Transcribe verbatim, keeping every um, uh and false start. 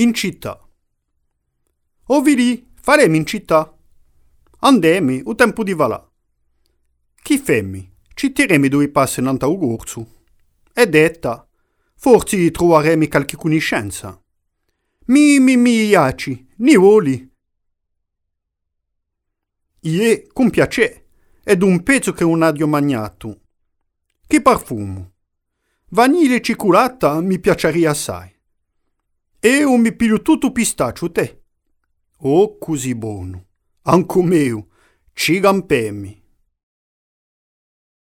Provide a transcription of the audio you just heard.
In città. O vidi, faremo in città. Andemi, o tempo di valà. Chi femmi? Ci tiremi due passi in anta ugurzu. E detta, forse trovaremi qualche conoscenza. Mi, mi, mi, iaci, ni voli. Ie, con piacere, ed un pezzo che un adio magnato. Che parfumo. Vaniglia e cicolata mi piaceria assai. E un mi piglio tutto pistaccio, te. Oh, così buono. Anco mio, ci gampemmi.